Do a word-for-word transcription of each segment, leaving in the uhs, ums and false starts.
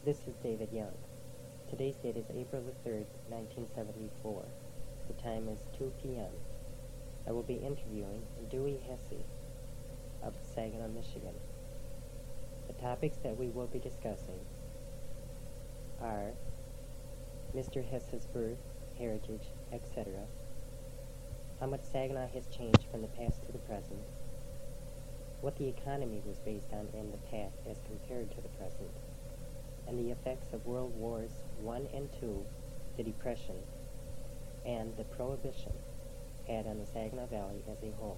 This is David Young. Today's date is April the third, nineteen seventy-four. The time is two p m I will be interviewing Dewey Hesse of Saginaw, Michigan. The topics that we will be discussing are Mister Hesse's birth, heritage, et cetera, how much Saginaw has changed from the past to the present, what the economy was based on in the past as compared to the present, and the effects of World Wars One and Two, the Depression, and the Prohibition had on the Saginaw Valley as a whole.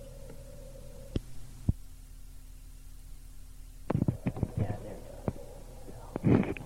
Yeah, there we go.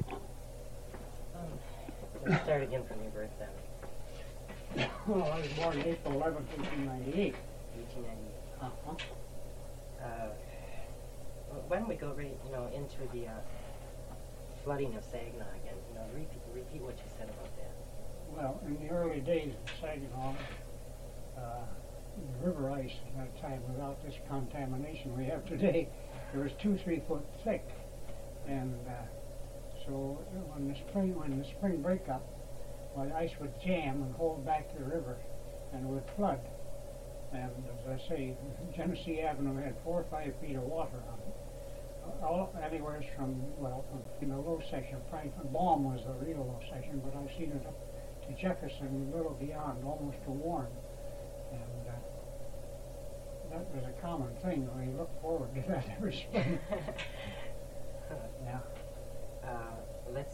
Um, let's start again from your birth then. Well, I was born April eleventh, eighteen ninety-eight. eighteen ninety-eight. Uh-huh. Uh, well, why don't we go right, you know, into the uh, flooding of Saginaw again? You know, repeat, repeat what you said about that. Well, in the early days of Saginaw, uh, the river ice at that time, without this contamination we have today, it was two, three foot thick. And uh, so when the spring, when the spring breakup, well, the ice would jam and hold back the river, and it would flood. And as I say, Genesee Avenue had four or five feet of water on it. All, anywhere from, well, in the low section, Franklin Baum was the real low section, but I've seen it up to Jefferson, a little beyond, almost to Warren. And uh, that was a common thing. We looked forward to that every spring. Yeah. Uh, let's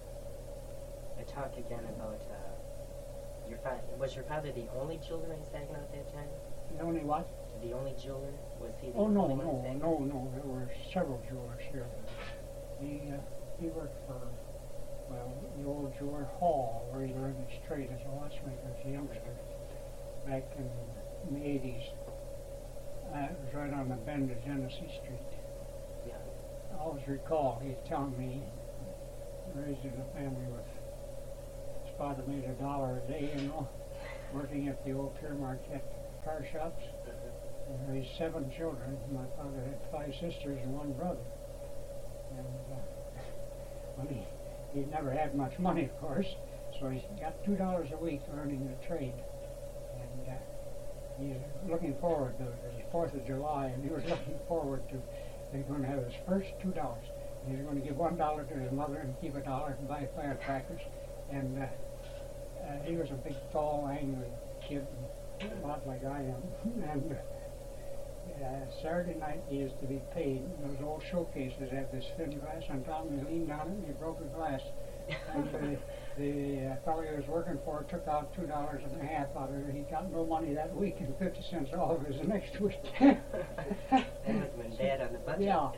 uh, talk again about uh, your father. Was your father the only jeweler in Saginaw at that time? The only what? The only jeweler? Was he the Oh, no, only one in no, Saginaw? no, no. There were several jewelers here. He, uh, he worked for, well, the old jeweler Hall, where he learned his trade as a watchmaker as a youngster back in, in the eighties. Uh, it was right on the bend of Genesee Street. Yeah. I always recall he's telling me, raised in a family with, his father made a dollar a day, you know, working at the old Pierre Marquette car shops. And raised seven children. My father had five sisters and one brother. And uh, well, he, he never had much money, of course, so he got two dollars a week learning the trade. And uh, he's looking forward to it. It was Fourth of July, and he was looking forward to. He's going to have his first two dollars. He's going to give one dollar to his mother and keep a dollar and buy firecrackers. And uh, uh, he was a big, tall, angry kid, a lot like I am. And. Uh, Uh, Saturday night he is to be paid. Those old showcases have this thin glass on top, and he leaned down it and he broke the glass. And the, the uh, fellow he was working for took out two dollars and a half out of it. He got no money that week, and fifty cents all of it the next week. That must have been bad on the budget. Yeah.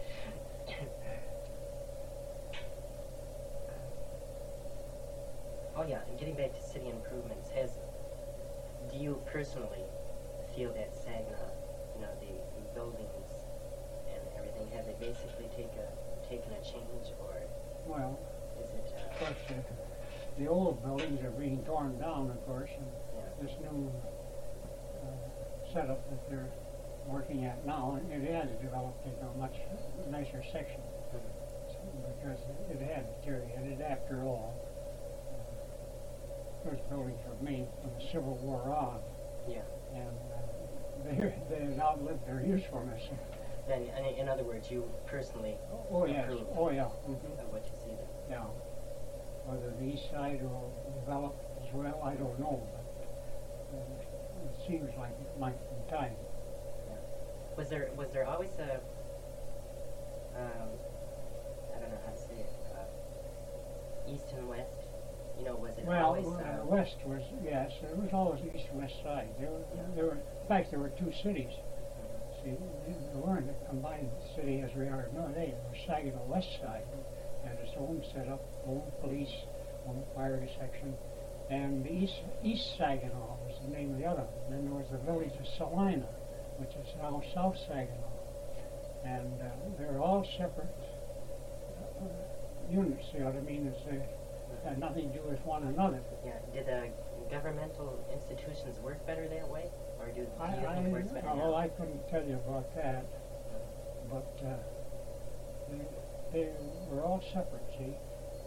Oh yeah, and getting back to city improvements, has do you personally feel that Saginaw, you know, the, the buildings and everything, have they basically take a, taken a change, or Well, is it, of uh, course, uh, the old buildings are being torn down, of course, and yeah, this new uh, setup that they're working at now, it has developed into a much nicer section. Because it had deteriorated after all. Uh, those buildings were made from the Civil War on, yeah. and uh, they they have outlived their usefulness. Then, in, in other words, you personally Oh yes, approve oh yeah. Mm-hmm. of what you see there. Yeah. Whether the east side will develop as well, I don't know, but uh, it seems like it might in time. Was there was there always a um, I don't know how to say it, uh, east and west? You know, was it Well, always uh, uh, west was, yes, there was always east and west side. There were, Yeah. there were, in fact, there were two cities. See, there weren't a combined city as we are nowadays. There was Saginaw West Side, had its own setup, own police, own fire section, and the east, east Saginaw was the name of the other one. Then there was the village of Salina, which is now South Saginaw, and uh, they're all separate uh, units. You know what I mean? It's, uh, had nothing to do with one another. yeah? Did the governmental institutions work better that way, or do, do I, you I, think it works better well, now? I couldn't tell you about that, but uh, they, they were all separate, see.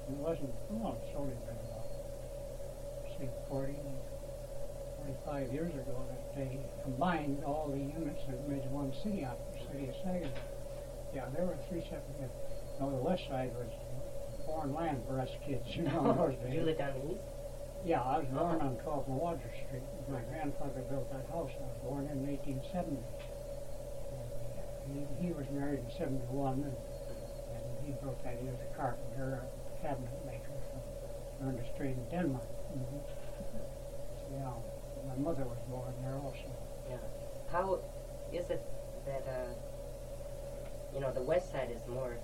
It wasn't, well, it's only been about, say, forty, forty-five years ago that they combined all the units and made one city out of the city of Saginaw. Yeah, there were three separate units. No, the west side was foreign land for us kids, you know, in those days. You lived on the east? Yeah, I was born Uh-huh. on twelve Mawadra Street. My grandfather built that house. I was born in eighteen seventy. And he, he was married in seventy-one, and, and he built that. He was a carpenter, a cabinet maker from learned his trade in Denmark. Mm-hmm. Yeah, my mother was born there also. Yeah. How is it that, uh, you know, the west side is more,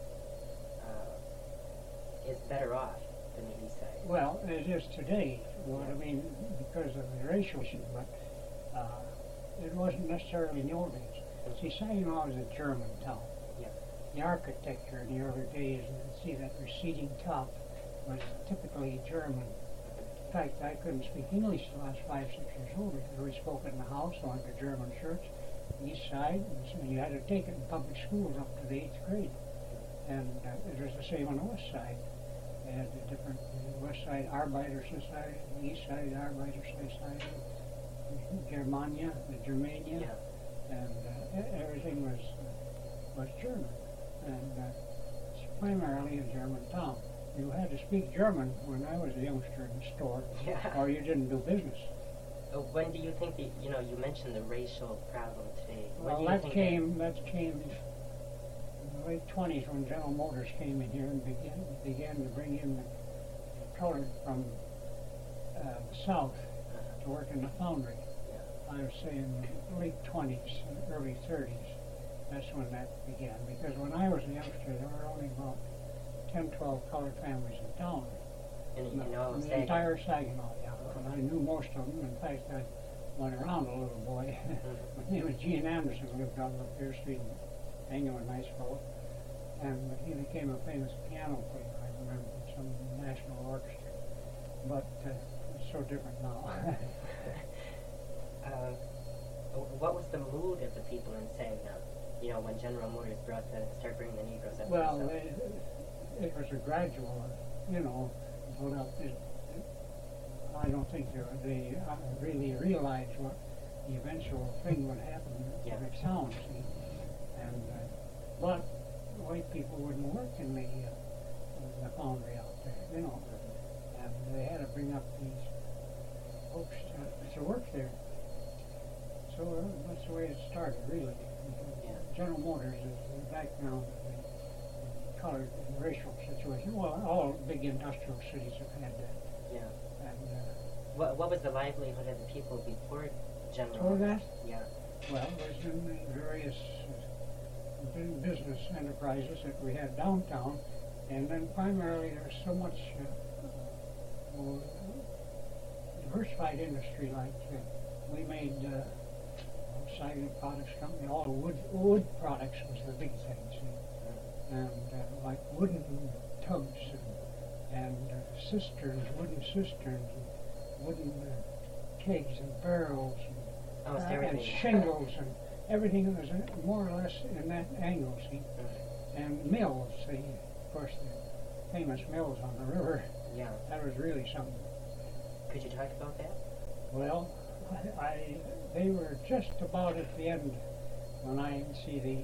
uh, is better off than the east side? Well, it is today, you know what I mean, because of the racial issue, but uh, it wasn't necessarily in the old days. See, Saginaw was a German town. Yeah. The architecture in the early days, you can see that receding top was typically German. In fact, I couldn't speak English till I was five, six years old. We spoke in the house, I went to German church, east side, and so you had to take it in public schools up to the eighth grade. And uh, it was the same on the west side. They had the different, the west side Arbeiter Society, the east side Arbeiter Society, Germania, the Germania. Yeah. And uh, e- everything was uh, was German, and uh, it's primarily a German town. You had to speak German when I was a youngster in the store, Yeah. or you didn't do business. Uh, when do you think that, you know, you mentioned the racial problem today. When Well, do you that think came that came in the late twenties when General Motors came in here and began began to bring in the, the colored from uh, the south Uh, to work in the foundry. yeah. I would say in the late twenties, early thirties, that's when that began. Because when I was a youngster, there were only about ten, twelve colored families in town. In, In in the, all in of the Saginaw. entire Saginaw, yeah. And I knew most of them. In fact, I went around a little boy. My name was Gene Anderson, lived on Lapeer Street in Anglo, a nice fellow. And he became a famous piano player, I remember, in some national orchestra. But uh, it's so different now. Uh, what was the mood of the people in Saginaw? You know, when General Motors brought the, started bringing the Negroes up. Well, and it, it was a gradual, you know, build up. It, it, I don't think they, they uh, really realized what the eventual thing would happen to Yeah. the town, see. And, uh, but white people wouldn't work in the, uh, in the foundry out there, you know. And they had to bring up these folks to, to work there. So uh, that's the way it started, really. Yeah. General Motors is the background of the, the colored and racial situation. Well, all big industrial cities have had that. Yeah. And uh, What, what was the livelihood of the people before General before Motors? that, Yeah. well, there's been the various uh, big business enterprises that we had downtown, and then primarily there's so much uh, well, diversified industry. Like uh, we made uh, Saginaw Products Company, all the wood wood products was the big thing, see, and uh, like wooden tubs and, and uh, cisterns, wooden cisterns, and wooden uh, kegs and barrels. And, Almost Uh, and everything. shingles and everything was in, more or less in that angle, see. Mhm. And mills, see, of course, the famous mills on the river, Yeah. that was really something. Could you talk about that? Well, I, I they were just about at the end when I see the,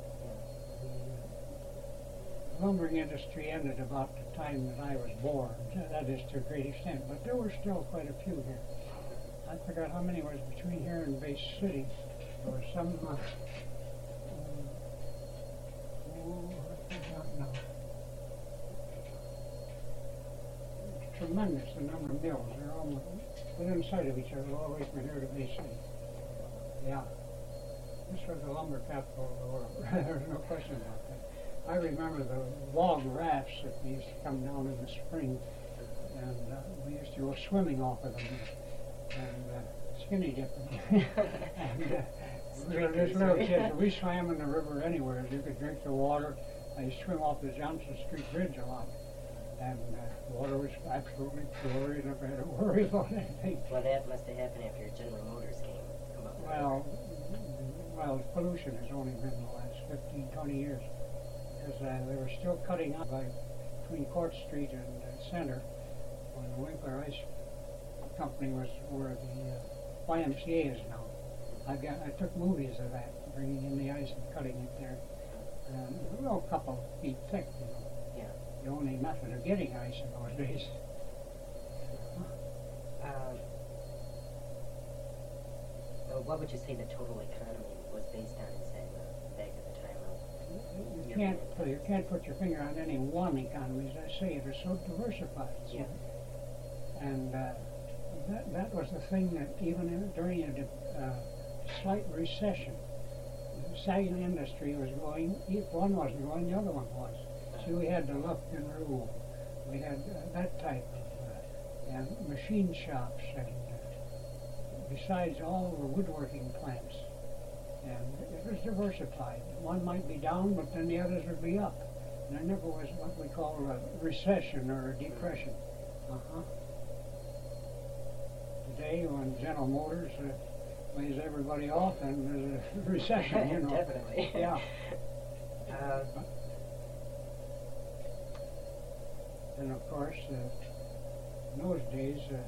the lumbering industry ended about the time that I was born. That is to a great extent, but there were still quite a few here. I forgot how many was between here and Bay City. There was some, uh, um, oh, I forgot now. It's tremendous, the number of mills. They're almost within sight of each other, all the way from here to Bay City. Yeah. This was the lumber capital of the world. There's no question about that. I remember the log rafts that we used to come down in the spring, and uh, we used to go swimming off of them. And uh, skinny dipping. and uh, we were just little kids. We swam in the river anywhere. You could drink the water. I used to swim off the Johnson Street Bridge a lot. And uh, the water was absolutely pure. You never had to worry about anything. Well, that must have happened after General Motors came. Come up with Well, well, pollution has only been the last fifteen, twenty years. Because uh, they were still cutting out by between Court Street and uh, Center, when the Winkler Ice Company was where the uh, Y M C A is now. I got I took movies of that, bringing in the ice and cutting it there. Um, well, a couple feet thick, you know. Yeah. The only method of getting ice in those days. Um, well, what would you say the total economy was based on in Saginaw back at the time of You your can't period? put, you can't put your finger on any one economy. As I say, it is so diversified. So- Yeah. And uh, that, that was the thing that even in, during a de- uh, slight recession, the Saginaw industry was going, if one wasn't going, the other one was. So we had the Lufkin Rule, we had uh, that type of, uh, and machine shops, and uh, besides all the woodworking plants. And it was diversified. One might be down, but then the others would be up. And there never was what we call a recession or a depression. Uh-huh. Today, when General Motors uh, lays everybody off, and there's a recession, you know. Definitely. Yeah. Uh, And of course, uh, in those days, uh,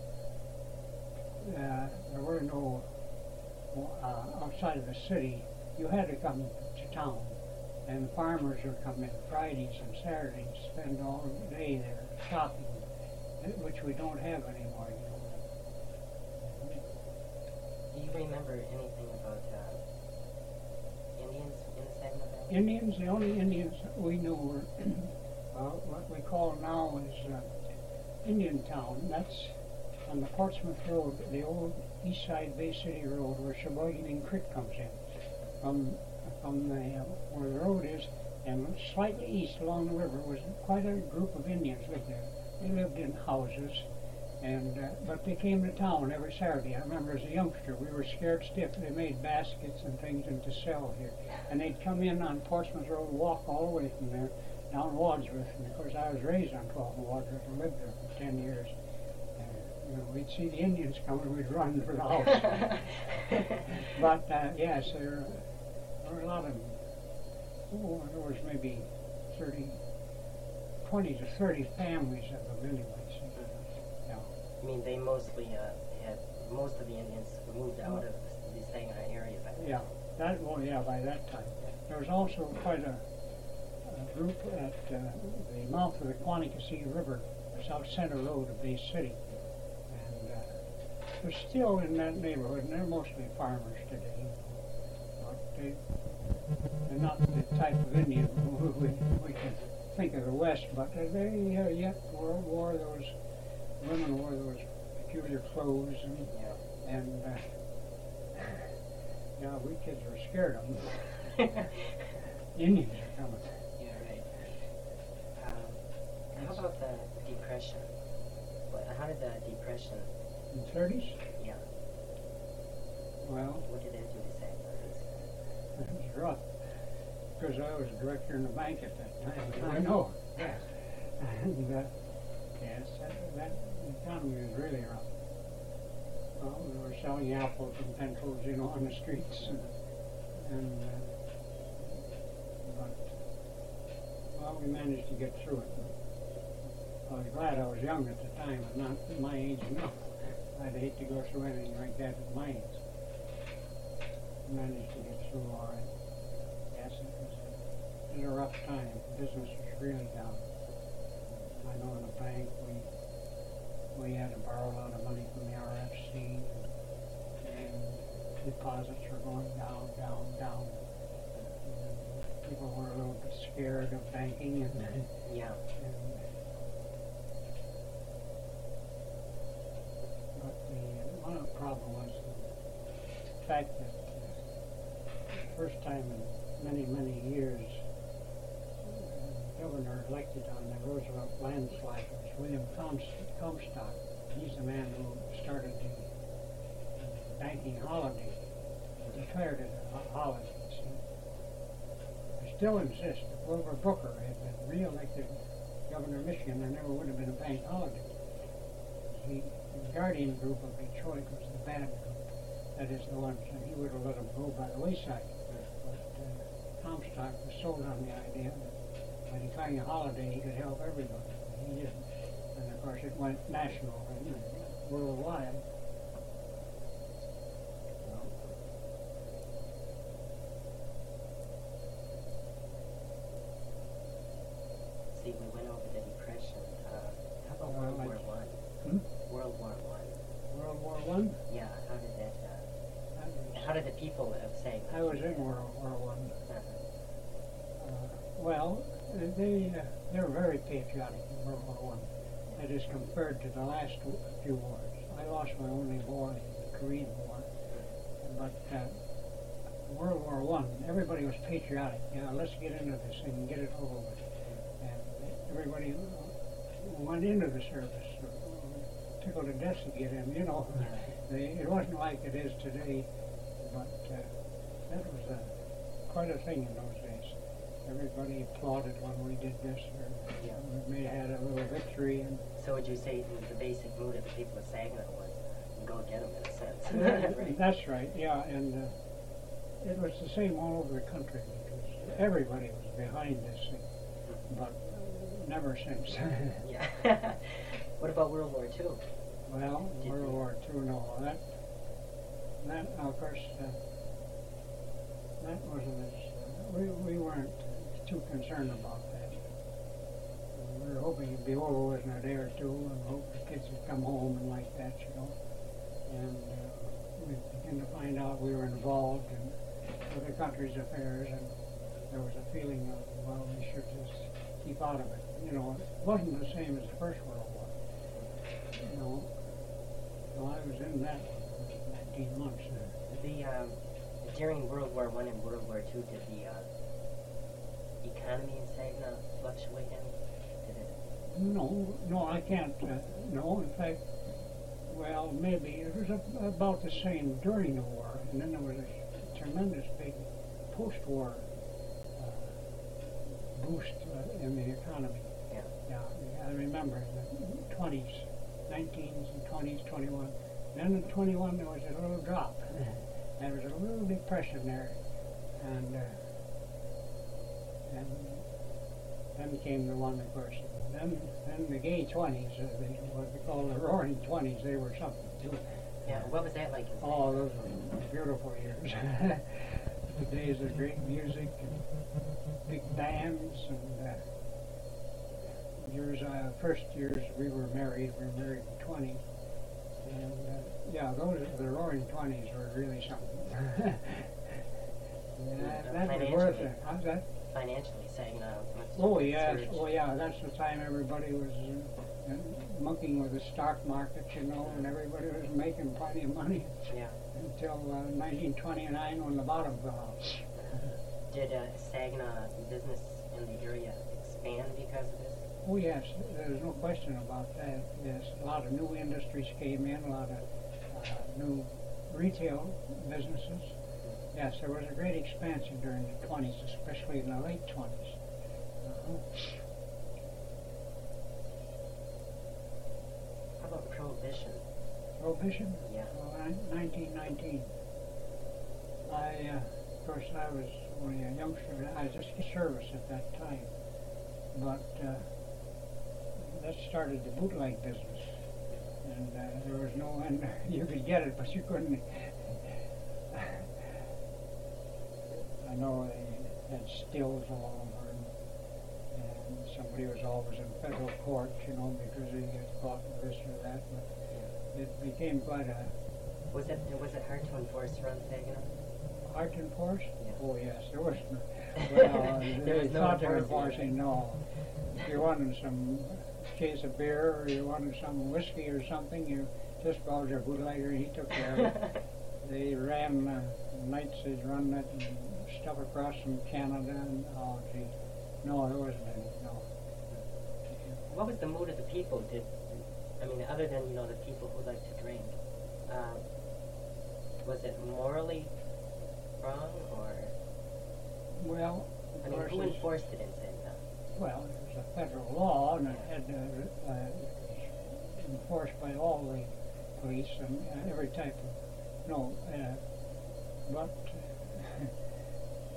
uh, there were no, uh, outside of the city, you had to come to town. And farmers would come in Fridays and Saturdays, spend all day there shopping, uh, which we don't have anymore. You know. do you remember anything about uh, Indians in the Saginaw Valley? Indians, the only Indians we knew were well, what we call now is uh, Indian Town. That's on the Portsmouth Road, the old East Side Bay City Road, where Sheboygan Creek comes in. From from the uh, where the road is, and slightly east along the river was quite a group of Indians lived there. They lived in houses, and uh, but they came to town every Saturday. I remember as a youngster, we were scared stiff. They made baskets and things and to sell here, and they'd come in on Portsmouth Road, walk all the way from there down Wadsworth. And of course, I was raised on twelve in Wadsworth and lived there for ten years. And, you know, we'd see the Indians coming, we'd run for the house. But uh, yes, there, there were a lot of them. Oh, there was maybe thirty, twenty to thirty families of them anyways. Yeah. I mean, they mostly uh, had, most of the Indians moved out of the Saginaw area by then. Yeah, that, well, yeah, by that time. There was also quite a, a group at uh, the mouth of the Quanicassee River, South Center Road of Bay City. And uh, they're still in that neighborhood, and they're mostly farmers today. But they, they're not the type of Indian who we, we can think of the West, but they uh, yet wore, wore those, women wore those peculiar clothes, and, Yeah. and uh, yeah, we kids were scared of them. Indians are coming. Yeah, right. Um, how about the Depression? What, how did the Depression, In the thirties? yeah, Well, what did that do to Saginaw? it was rough, because I was a director in the bank at that time. I know. Yes. And, uh, yes, that, that economy was really rough. Well, we were selling apples and pencils, you know, on the streets, and, and uh, but, well, we managed to get through it. I was glad I was young at the time, and not my age now. I'd hate to go through anything like that at my age. Managed to get through all right. Yes, it was, it was a rough time. Business was really down. I know in the bank we we had to borrow a lot of money from the R F C, and, and deposits were going down, down, down. And people were a little bit scared of banking, and, Yeah. and but the one of the problem was the fact that uh, first time in many, many years, uh, governor elected on the Roosevelt landslide was William Comstock. He's the man who started the uh, banking holiday, and declared it a ho- holiday. See? I still insist if Wilbur Booker had been re-elected governor of Michigan, there never would have been a bank holiday. He, the Guardian group of Detroit was the bad group. That is the ones, and he would have let them go by the wayside. But uh, Comstock was sold on the idea that When he found a holiday, he could help everybody. He didn't. And of course, it went national and worldwide. See, we went over the Depression. Uh, how about Well, World War like- One? Hmm? World War One. World War One. Yeah, how did that, uh, That was- how did the people of Saginaw? I was in World War One. Uh-huh. Uh, well, they uh, they were very patriotic in World War One. That is compared to the last w- few wars. I lost my only boy in the Korean War, but uh, World War One, everybody was patriotic. You know, let's get into this thing and get it over with. And everybody went into the service, uh, tickled to death to get in. You know, they, it wasn't like it is today, but uh, that was uh, quite a thing in those days. Everybody applauded when we did this, or Yeah. we may have had a little victory. And So would you say the basic mood of the people of Saginaw was go get them in a sense? Right. That's right, yeah, and uh, it was the same all over the country because everybody was behind this thing, but never since. Yeah. What about World War Two? Well, Did World you- War Two, no, that, that, of course, uh, that wasn't as, uh, we, we weren't too concerned about that. We were hoping it'd be over within a day or two and hope the kids would come home and like that, you know. And uh, we began to find out we were involved in other countries' affairs, and there was a feeling of, well, we should just keep out of it. You know, it wasn't the same as the First World War. You know, well, I was in that one, nineteen months there. The um, during World War One and World War Two, did the uh, economy in Saginaw fluctuate any? Did it? No, no, I can't. Uh, no, in fact, well, maybe it was a, about the same during the war, and then there was a tremendous big post-war uh, boost uh, in the economy. Yeah. Yeah, I remember in the twenties, nineteens and twenties, twenty-one. Then in twenty-one there was a little drop. There was a little depression there, and uh, and then came the one, of course. Then then the gay twenties, uh, they, what we call the roaring twenties, they were something too. Yeah. What was that like in Saginaw? Oh, those were beautiful years. The days of great music and big bands and. Uh, Years, uh, first years we were married, we were married in twenty, and uh, yeah, those, the roaring twenties were really something. Yeah, that was worth it. How's that? Financially, Saginaw must Oh have yeah, surged. oh yeah, that's the time everybody was uh, uh, monkeying with the stock market, you know, and everybody was making plenty of money Yeah. until uh, nineteen twenty-nine when the bottom fell out. Did uh, Saginaw business in the area expand because of this? Oh yes, there's no question about that. Yes, a lot of new industries came in, a lot of uh, new retail businesses. Yes, there was a great expansion during the twenties, especially in the late twenties. Uh-huh. How about Prohibition? Prohibition? Yeah. Well, ni- nineteen nineteen. I, uh, of course, I was only a youngster. I was just in service at that time. But uh, that started the bootleg business. And uh, there was no end. You could get it, but you couldn't. I know they had stills all over, and, and somebody was always in federal court, you know, because they get caught with this or that. But it became quite a Was it was it hard to enforce around Saginaw? hard to enforce. Yeah. Oh yes, there was. Well, There they was no thought they were enforcing. enforcing. No, if you wanted some case of beer or you wanted some whiskey or something, you just called your bootlegger and he took care of it. They ran uh, nights. They'd run that and stuff across from Canada, and oh gee, no, there wasn't any. No. What was the mood of the people? Did I mean, other than you know the people who like to drink, um, was it morally wrong, or Well, I of mean, course, who it's- enforced it in Saginaw? well, it was a federal law, and it had uh, uh, enforced by all the police and uh, every type of no. Uh, but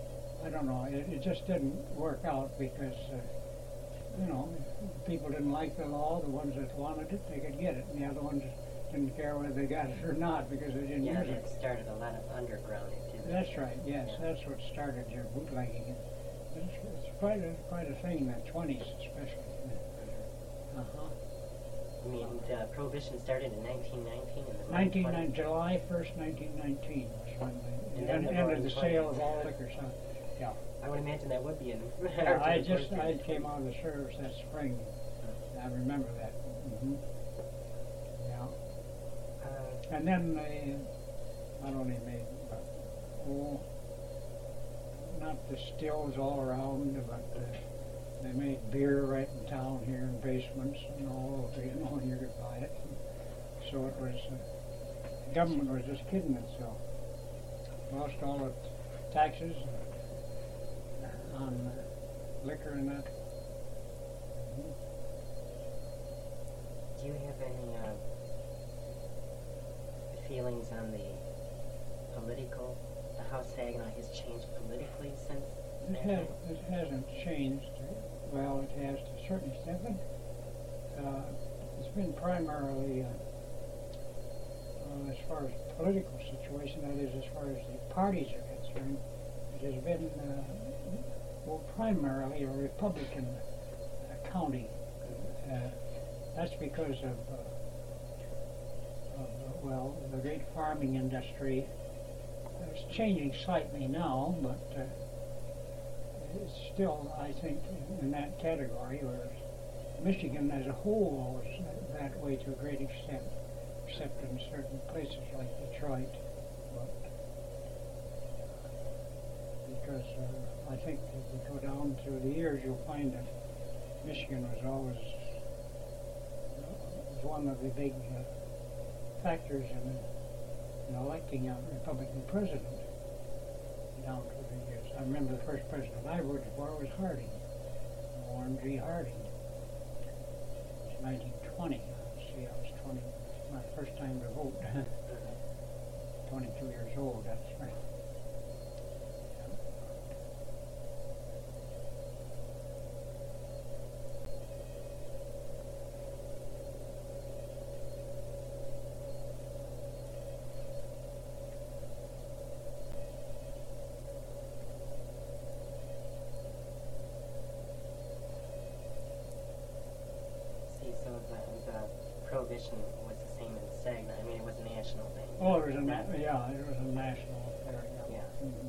I don't know, it, it just didn't work out because, uh, you know, people didn't like the law. The ones that wanted it, they could get it, and the other ones didn't care whether they got it or not because they didn't Yeah, use that it. started a lot of underground activity. That's right, yes, Yeah. that's what started your bootlegging. It's, it's quite a quite a thing in the twenties, especially. Uh huh. I mean, uh, Prohibition started in nineteen nineteen, and the Nineteen twenty nine July first, nineteen nineteen was when the And then end, the ended roaring the sale of twenties. all liquor. So, yeah. I would imagine that would be an. Yeah, I just I came out of the service that spring. I remember that. Mm-hmm. Yeah. Uh, And then they not only made, but oh, not the stills all around, but uh, they made beer right in town here in basements and all over, you know, you could buy it. So it was, uh, the government was just kidding itself. Lost all the taxes on uh, liquor and that. Mhm. do you have any uh, feelings on the political, the how Saginaw has changed politically since It, that has, time? it hasn't changed. Well, it has to a certain extent, but uh, it's been primarily, uh, uh, as far as political situation, that is, as far as the parties are concerned, it has been, uh, well, primarily a Republican uh, county. Uh, that's because of, uh, of uh, well, the great farming industry. It's changing slightly now, but uh, it's still, I think, in that category, whereas Michigan as a whole is that way to a great extent, except in certain places like Detroit. But because uh, I think if you go down through the years, you'll find that Michigan was always was one of the big uh, factors in, in electing a Republican president down through the years. I remember the first president I voted for was Harding, Warren G. Harding. It was nineteen twenty. Let's see, I was twenty. My first time to vote. twenty-two years old. That's right. See, so the, the Prohibition was the same in Saginaw. I mean, it was a national thing. Oh, it was a na- yeah, it was a national affair. Yeah. Yeah. Mhm.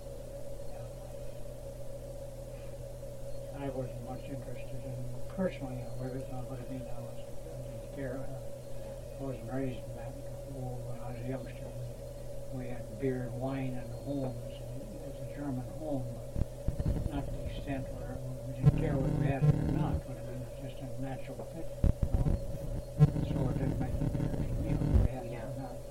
Yeah. I wasn't much interested in personally with it, uh, but I mean, I was I didn't care. I wasn't raised in that. Well, when I was a youngster, we, we had beer and wine in the homes. It was a German home, but not to the extent where we didn't care whether we had it or not. But I mean, it's just a natural thing. You know? So it didn't make any difference to me whether we had it or not.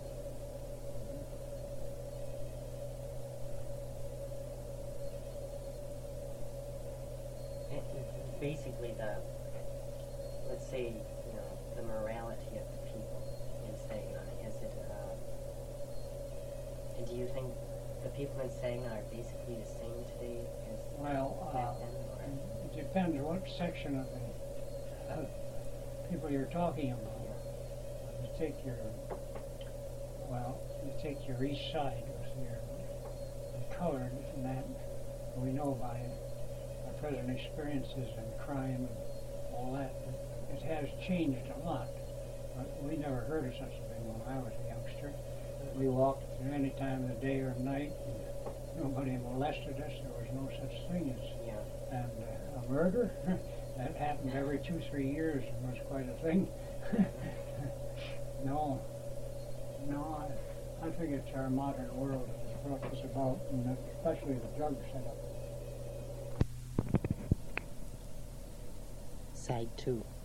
It, it, basically, the let's say, you know, the morality of the people in Saginaw, is it, uh, and do you think the people in Saginaw are basically the same today as Well, back uh, then? Or? it depends what section of the uh, people you're talking about. You take your, well, you take your east side with your the colored and that, we know by our present experiences and crime and all that, it, it has changed a lot. But we never heard of such a thing when I was a youngster. We walked through any time of the day or night, and nobody molested us. There was no such thing as Yeah. and uh, a murder. That happened every two, three years and was quite a thing. no, no, I, I think it's our modern world that has brought this about, and especially the drug setup. Side two.